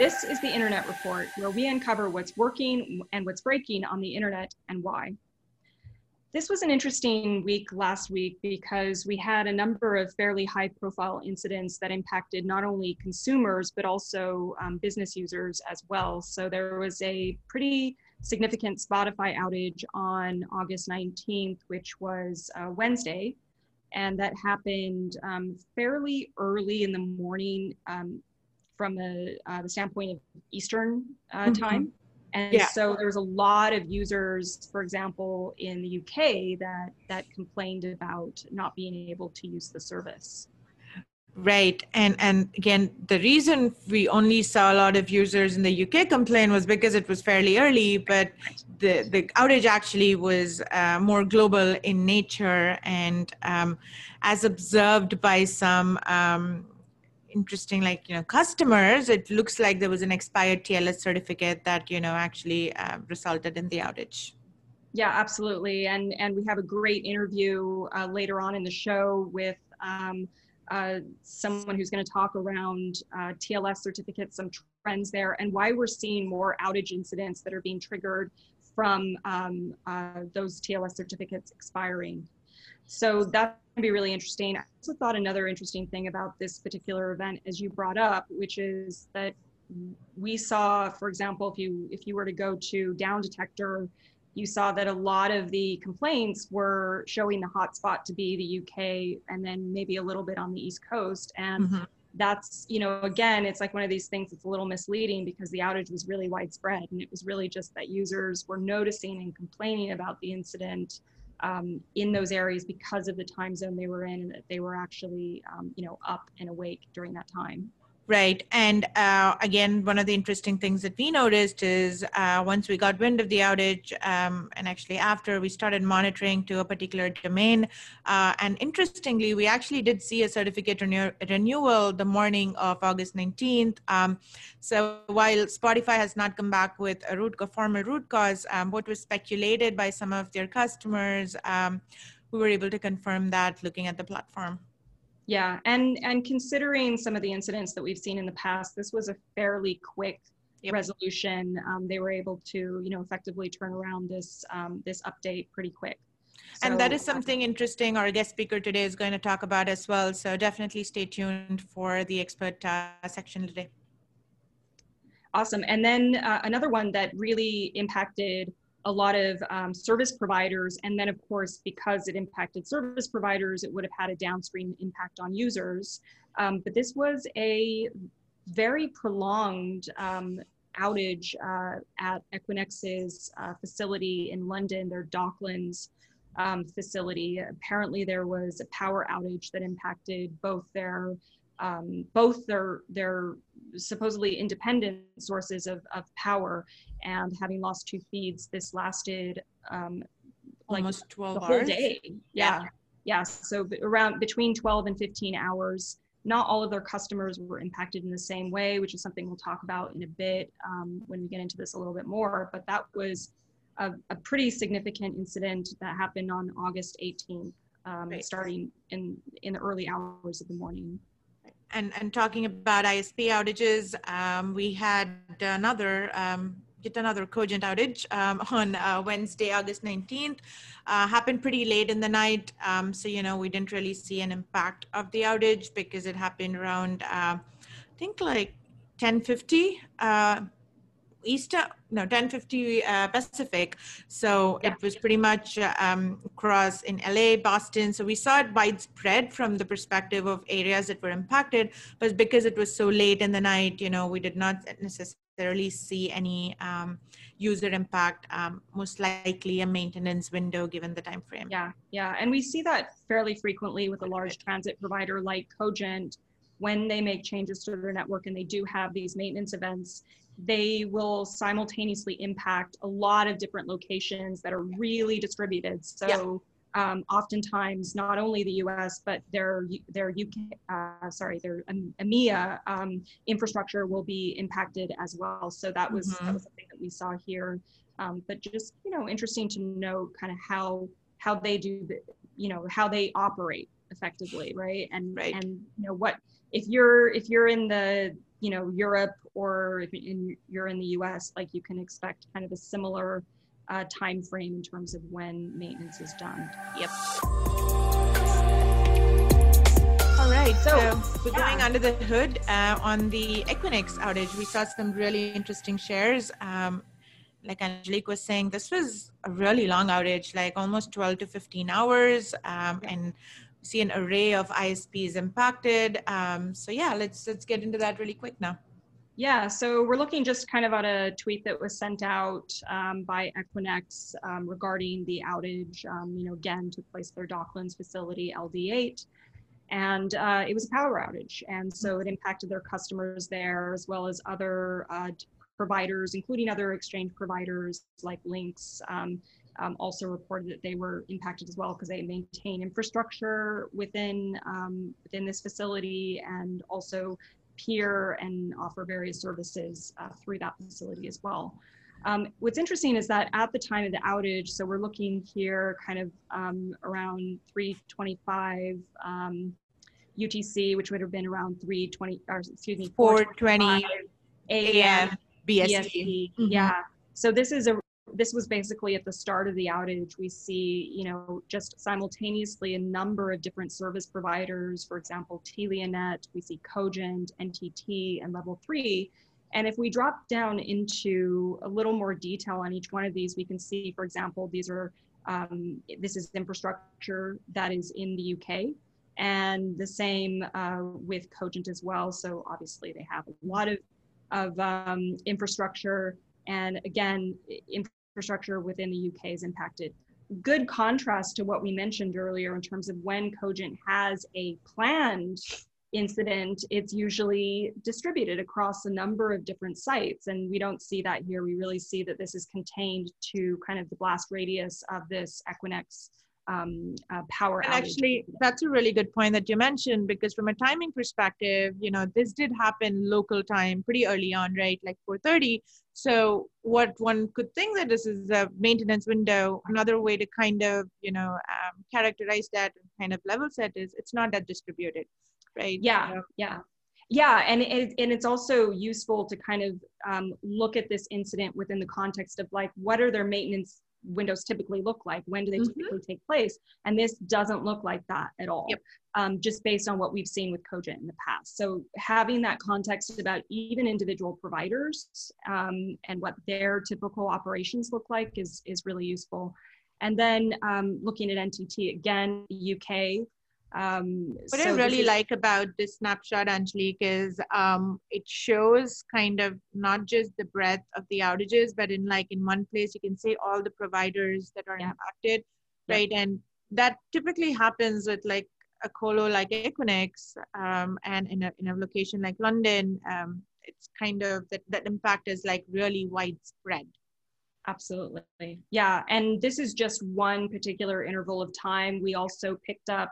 This is the Internet Report, where we uncover what's working and what's breaking on the internet and why. This was an interesting week last week because we had a number of fairly high-profile incidents that impacted not only consumers, but also business users as well. So there was a pretty significant Spotify outage on August 19th, which was Wednesday. And that happened fairly early in the morning from the standpoint of Eastern time. And so there was a lot of users, for example, in the UK that complained about not being able to use the service. Right. And again, the reason we only saw a lot of users in the UK complain was because it was fairly early, but the outage actually was more global in nature. And as observed by some interesting, customers, it looks like there was an expired TLS certificate that, actually resulted in the outage. Yeah, absolutely. And we have a great interview later on in the show with someone who's going to talk around TLS certificates, some trends there, and why we're seeing more outage incidents that are being triggered from those TLS certificates expiring. So that's going to be really interesting. I also thought another interesting thing about this particular event, as you brought up, which is that we saw, for example, if you were to go to Down Detector, you saw that a lot of the complaints were showing the hotspot to be the UK and then maybe a little bit on the East Coast. And that's, again, it's like one of these things that's a little misleading because the outage was really widespread. And it was really just that users were noticing and complaining about the incident in those areas because of the time zone they were in and that they were actually, up and awake during that time. Right. And again, one of the interesting things that we noticed is once we got wind of the outage, and actually after we started monitoring to a particular domain, and interestingly, we actually did see a certificate renewal the morning of August 19th. So while Spotify has not come back with a formal root cause, what was speculated by some of their customers, we were able to confirm that looking at the platform. Yeah, and considering some of the incidents that we've seen in the past, this was a fairly quick resolution. They were able to, effectively turn around this update pretty quick. So, and that is something interesting our guest speaker today is going to talk about as well. So definitely stay tuned for the expert section today. Awesome. And then another one that really impacted a lot of service providers. And then of course, because it impacted service providers, it would have had a downstream impact on users. But this was a very prolonged outage at Equinix's facility in London, their Docklands facility. Apparently there was a power outage that impacted both their supposedly independent sources of power, and having lost 2 feeds, this lasted almost 12 the hours. Whole day. Yeah. So around between 12 and 15 hours. Not all of their customers were impacted in the same way, which is something we'll talk about in a bit when we get into this a little bit more. But that was a pretty significant incident that happened on August 18th, starting in the early hours of the morning. And talking about ISP outages, we had yet another Cogent outage on Wednesday, August 19th. Happened pretty late in the night, so we didn't really see an impact of the outage because it happened around I think like 10:50 10:50 Pacific. So it was pretty much across in LA, Boston. So we saw it widespread from the perspective of areas that were impacted, but because it was so late in the night, we did not necessarily see any user impact, most likely a maintenance window given the time frame. Yeah. And we see that fairly frequently with a large transit provider like Cogent. When they make changes to their network and they do have these maintenance events, they will simultaneously impact a lot of different locations that are really distributed. So oftentimes not only the US, but their EMEA infrastructure will be impacted as well. So that was something that we saw here. But just, interesting to know kind of how they do, how they operate effectively, right? And what if you're in the Europe, or if you're in the US, like you can expect kind of a similar time frame in terms of when maintenance is done. Yep. All right, so we're going under the hood on the Equinix outage. We saw some really interesting shares. Like Angelique was saying, this was a really long outage, like almost 12 to 15 hours, and see an array of ISPs impacted. So yeah, let's get into that really quick now. Yeah, so we're looking just kind of at a tweet that was sent out by Equinix regarding the outage. Again, took place at their Docklands facility, LD8, and it was a power outage. And so it impacted their customers there, as well as other providers, including other exchange providers like Lynx. Also reported that they were impacted as well because they maintain infrastructure within this facility, and also peer and offer various services through that facility as well. What's interesting is that at the time of the outage, so we're looking here kind of around 3:25 UTC, which would have been around 4:20 a.m. BST. Yeah. So this was basically at the start of the outage. We see, just simultaneously a number of different service providers, for example, Telenet, we see Cogent, NTT, and Level 3. And if we drop down into a little more detail on each one of these, we can see, for example, this is infrastructure that is in the UK, and the same with Cogent as well. So obviously they have a lot of infrastructure, and again, infrastructure within the UK is impacted. Good contrast to what we mentioned earlier in terms of when Cogent has a planned incident, it's usually distributed across a number of different sites, and we don't see that here. We really see that this is contained to kind of the blast radius of this Equinix power outage. And actually, that's a really good point that you mentioned, because from a timing perspective, this did happen local time pretty early on, right? Like 4:30. So what one could think that this is a maintenance window, another way to kind of, characterize that and kind of level set is it's not that distributed, right? Yeah, yeah. And it's also useful to kind of look at this incident within the context of like, what are their maintenance windows typically look like? When do they typically take place? And this doesn't look like that at all, just based on what we've seen with Cogent in the past. So having that context about even individual providers and what their typical operations look like is really useful. And then looking at NTT, again, UK. What I really like about this snapshot, Angelique, is it shows kind of not just the breadth of the outages, but in one place you can see all the providers that are impacted, right? And that typically happens with like a colo like Equinix, and in a location like London, it's kind of that impact is like really widespread. Absolutely, yeah. And this is just one particular interval of time. We also picked up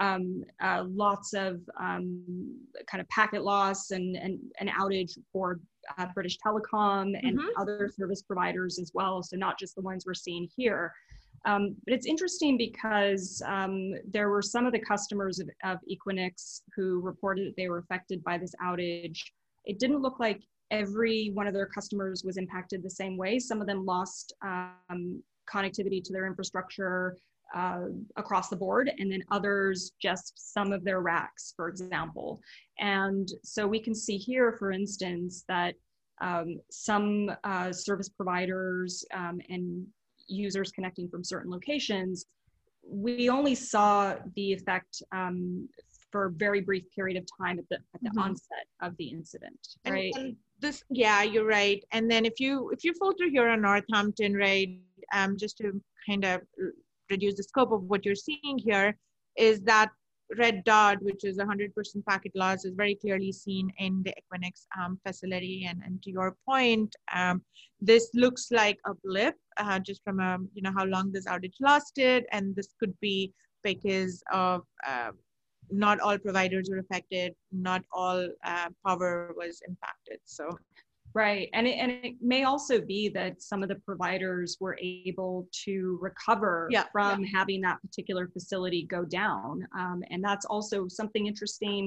lots of kind of packet loss and an outage for British Telecom and other service providers as well. So not just the ones we're seeing here. But it's interesting because there were some of the customers of Equinix who reported that they were affected by this outage. It didn't look like every one of their customers was impacted the same way. Some of them lost connectivity to their infrastructure across the board, and then others just some of their racks, for example. And so we can see here, for instance, that some service providers and users connecting from certain locations, we only saw the effect for a very brief period of time at the onset of the incident, right? And this, yeah, you're right. And then if you filter here on Northampton, right, just to kind of reduce the scope of what you're seeing here, is that red dot, which is 100% packet loss, is very clearly seen in the Equinix facility. And to your point, this looks like a blip just from how long this outage lasted, and this could be because of not all providers were affected, not all power was impacted. So. Right, and it may also be that some of the providers were able to recover from having that particular facility go down, and that's also something interesting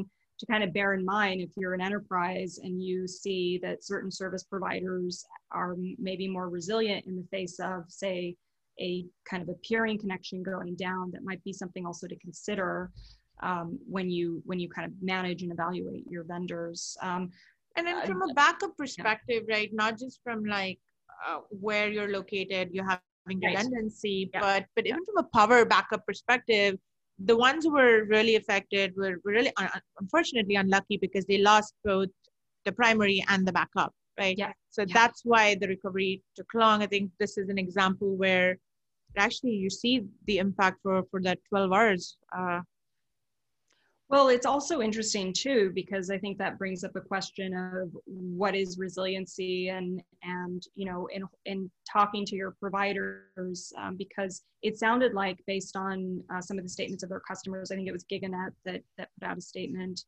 to kind of bear in mind if you're an enterprise and you see that certain service providers are maybe more resilient in the face of, say, a kind of a peering connection going down. That might be something also to consider when you kind of manage and evaluate your vendors. And then from a backup perspective, right? Not just from like where you're located, you're having redundancy, but even from a power backup perspective, the ones who were really affected were really unfortunately unlucky because they lost both the primary and the backup, right? So that's why the recovery took long. I think this is an example where actually you see the impact for that 12 hours. Well, it's also interesting too, because I think that brings up a question of what is resiliency and you know, in talking to your providers, because it sounded like based on some of the statements of their customers, I think it was GigaNet that put out a statement.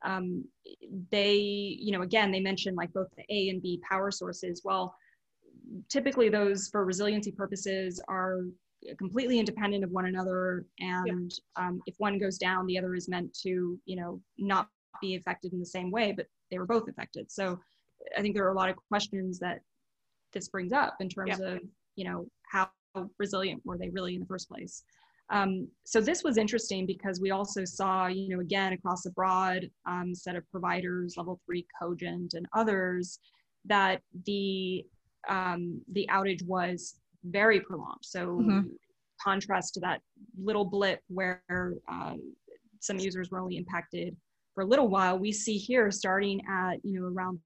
They, you know, again, they mentioned like both the A and B power sources. Well, typically those for resiliency purposes are completely independent of one another, and if one goes down, the other is meant to, you know, not be affected in the same way, but they were both affected. So I think there are a lot of questions that this brings up in terms of, you know, how resilient were they really in the first place. So this was interesting because we also saw, you know, again, across a broad set of providers, Level 3, Cogent, and others, that the outage was very prolonged. So contrast to that little blip where some users were only impacted for a little while, we see here starting at, you know, around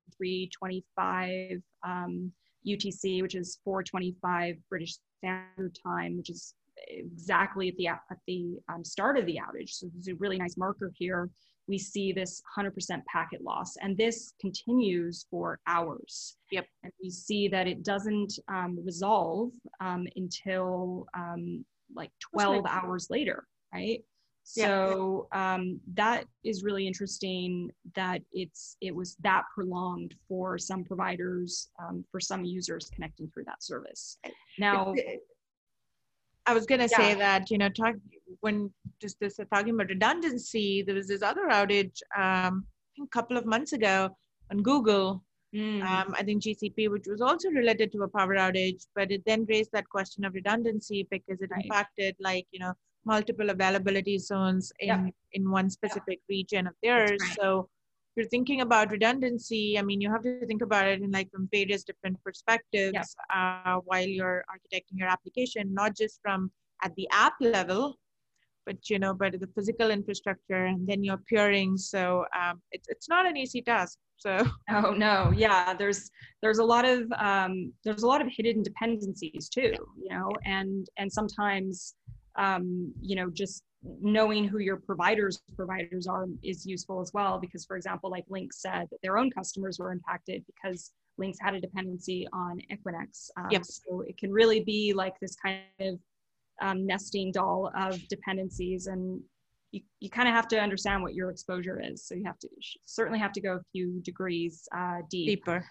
3:25 UTC, which is 4:25 British Standard Time, which is exactly at the start of the outage. So there's a really nice marker here. We see this 100% packet loss, and this continues for hours. And we see that it doesn't resolve until like 12 hours later, right? So that is really interesting that it was that prolonged for some providers, for some users connecting through that service. Now, I was going to say that, you know, talking about redundancy, there was this other outage, I think a couple of months ago on Google, I think GCP, which was also related to a power outage, but it then raised that question of redundancy because it impacted, like, you know, multiple availability zones in one specific region of theirs. So if you're thinking about redundancy, I mean, you have to think about it in like from various different perspectives while you're architecting your application, not just from at the app level, but, you know, but the physical infrastructure and then your peering. So it's not an easy task. So oh no, there's a lot of hidden dependencies too, you know, and sometimes you know, just knowing who your providers are is useful as well, because for example, like Lynx said that their own customers were impacted because Lynx had a dependency on Equinix. So it can really be like this kind of nesting doll of dependencies, and you kind of have to understand what your exposure is. So you certainly have to go a few degrees deeper.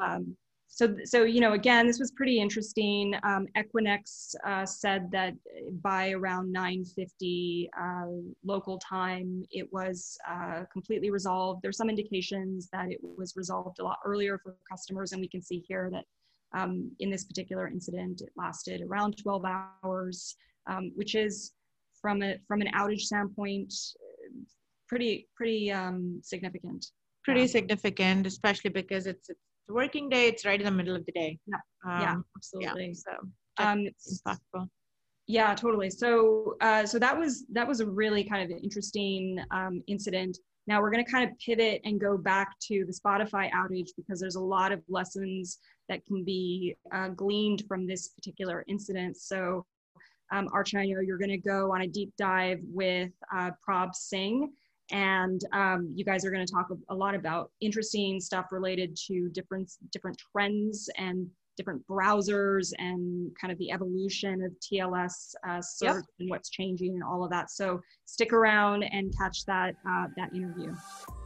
So, you know, again, this was pretty interesting. Equinix said that by around 9:50 local time, it was completely resolved. There's some indications that it was resolved a lot earlier for customers, and we can see here that in this particular incident, it lasted around 12 hours, which is from an outage standpoint, pretty significant. Pretty significant, especially because it's a working day. It's right in the middle of the day. Absolutely. So it's impactful. Yeah, totally. So that was a really kind of interesting incident. Now we're going to kind of pivot and go back to the Spotify outage, because there's a lot of lessons that can be gleaned from this particular incident. So Archana, you're going to go on a deep dive with Prab Singh, and you guys are going to talk a lot about interesting stuff related to different trends and different browsers and kind of the evolution of TLS search and what's changing and all of that. So stick around and catch that interview.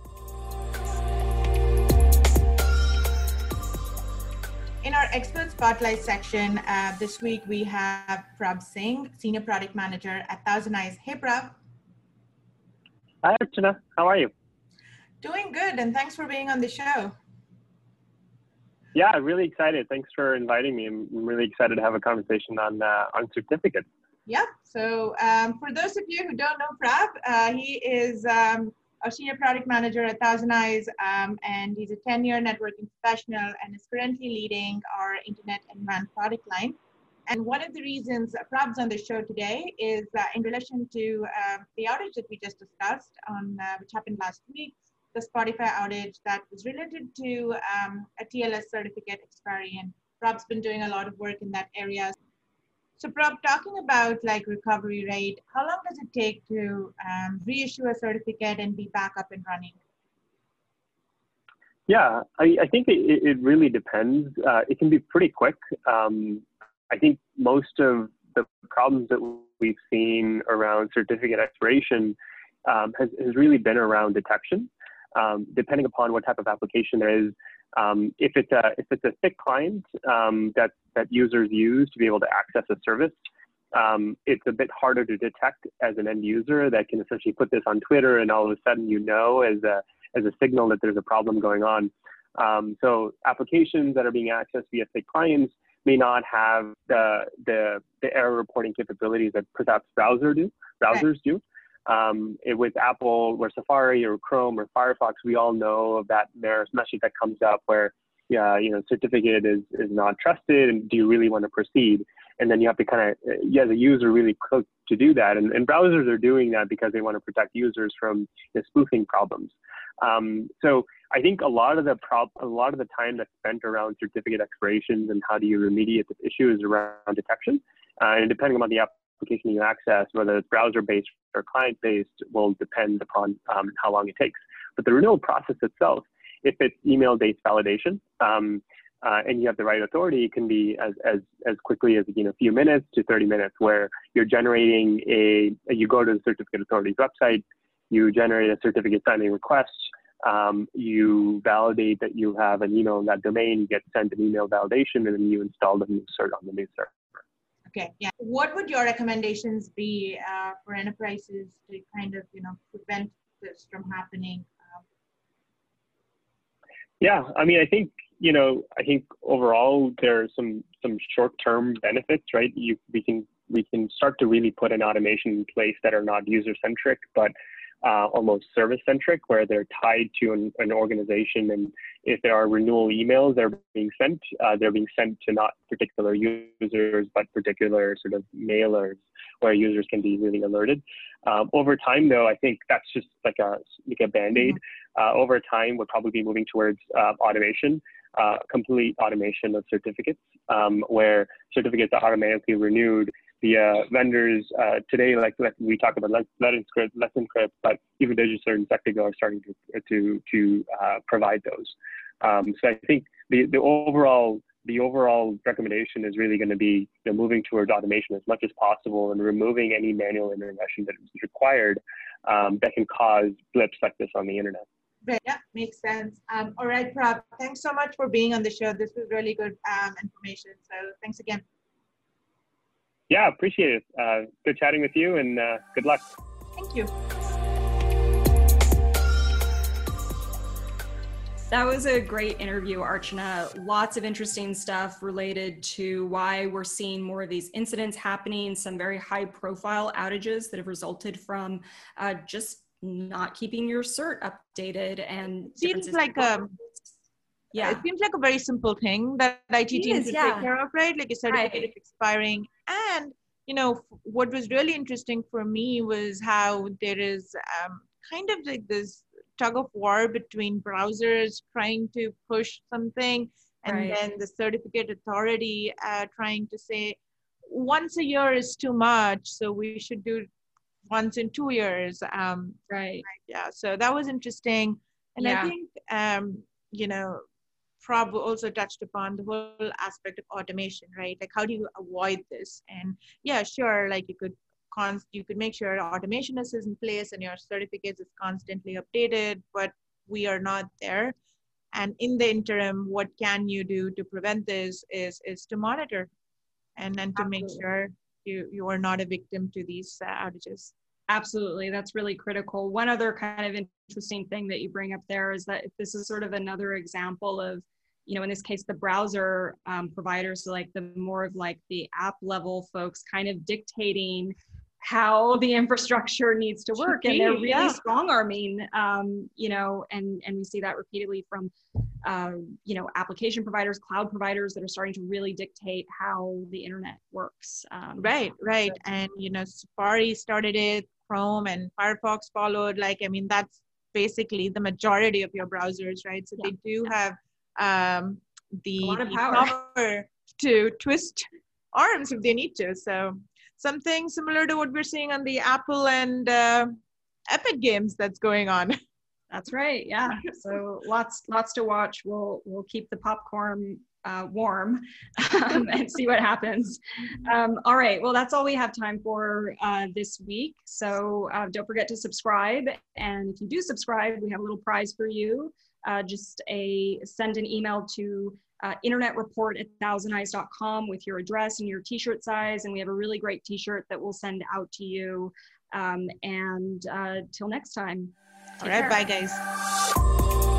In our expert spotlight section this week, we have Prab Singh, Senior Product Manager at Thousand Eyes. Hey, Prab. Hi, Archana. How are you? Doing good, and thanks for being on the show. Yeah, really excited. Thanks for inviting me. I'm really excited to have a conversation on certificates. Yeah. So for those of you who don't know Prab, he is a senior product manager at Thousand Eyes, and he's a 10-year networking professional and is currently leading our internet and WAN product line. And one of the reasons Prab's on the show today is in relation to the outage that we just discussed, which happened last week, the Spotify outage that was related to a TLS certificate expiry. And Prab's been doing a lot of work in that area. So Prab, talking about like recovery rate, how long does it take to reissue a certificate and be back up and running? Yeah, I think it really depends. It can be pretty quick. I think most of the problems that we've seen around certificate expiration has really been around detection. Depending upon what type of application there is, if it's a thick client that users use to be able to access a service, it's a bit harder to detect as an end user that can essentially put this on Twitter and all of a sudden as a signal that there's a problem going on. So applications that are being accessed via thick clients may not have the error reporting capabilities that perhaps browsers do. With Apple or Safari or Chrome or Firefox, we all know of that message that comes up where, certificate is not trusted, and do you really want to proceed? And then you have to kind of, as a user, really click to do that. And browsers are doing that because they want to protect users from spoofing problems. So I think a lot of the time that's spent around certificate expirations and how do you remediate this issue is around detection. And depending on the application you access, whether it's browser-based or client-based, will depend upon how long it takes. But the renewal process itself, if it's email-based validation and you have the right authority, it can be as quickly as a few minutes to 30 minutes, where you're generating you go to the certificate authority's website, you generate a certificate signing request, you validate that you have an email in that domain, you get sent an email validation, and then you install the new cert on the new server. Okay, yeah. What would your recommendations be for enterprises to kind of, prevent this from happening? Yeah, I mean, I think overall there are some short-term benefits, right? We can start to really put an automation in place that are not user-centric, but almost service-centric, where they're tied to an organization, and if there are renewal emails that are being sent, they're being sent to not particular users, but particular sort of mailers where users can be really alerted. Over time, though, I think that's just like a Band-Aid. Over time, we'll probably be moving towards automation, complete automation of certificates, where certificates are automatically renewed via vendors today, like we talk about Let's Encrypt, but even Digital and Sectigo are starting to provide those. So I think the overall recommendation is really going to be moving towards automation as much as possible and removing any manual intervention that is required that can cause blips like this on the internet. Right. Yeah, makes sense. All right, Prab, thanks so much for being on the show. This was really good information. So thanks again. Yeah, appreciate it. Good chatting with you, and good luck. Thank you. That was a great interview, Archana. Lots of interesting stuff related to why we're seeing more of these incidents happening, some very high profile outages that have resulted from just not keeping your cert updated. And it seems like it seems like a very simple thing that IT teams should take care of, right? Like a certificate expiring. And, what was really interesting for me was how there is kind of like this tug of war between browsers trying to push something and then the certificate authority trying to say once a year is too much, so we should do once in 2 years. Yeah, so that was interesting. And I think, Prab also touched upon the whole aspect of automation, right? Like, how do you avoid this? And yeah, sure, like you could make sure automation is in place and your certificates is constantly updated, but we are not there. And in the interim, what can you do to prevent this is to monitor and then to make sure you are not a victim to these outages. Absolutely. That's really critical. One other kind of interesting thing that you bring up there is that this is sort of another example of, in this case, the browser providers, so like the more of like the app level folks kind of dictating how the infrastructure needs to work. And they're really strong arming, and we see that repeatedly from, application providers, cloud providers that are starting to really dictate how the internet works. Right. So. And, Safari started it, Chrome and Firefox followed. That's basically the majority of your browsers, right? So they do have the power to twist arms if they need to. So something similar to what we're seeing on the Apple and Epic games that's going on. That's right. Yeah. So lots to watch. We'll keep the popcorn warm and see what happens. All right. Well, that's all we have time for this week. So don't forget to subscribe. And if you do subscribe, we have a little prize for you. Send an email to internetreport@thousandeyes.com with your address and your t-shirt size. And we have a really great t-shirt that we'll send out to you. Till next time. All right. Bye, guys.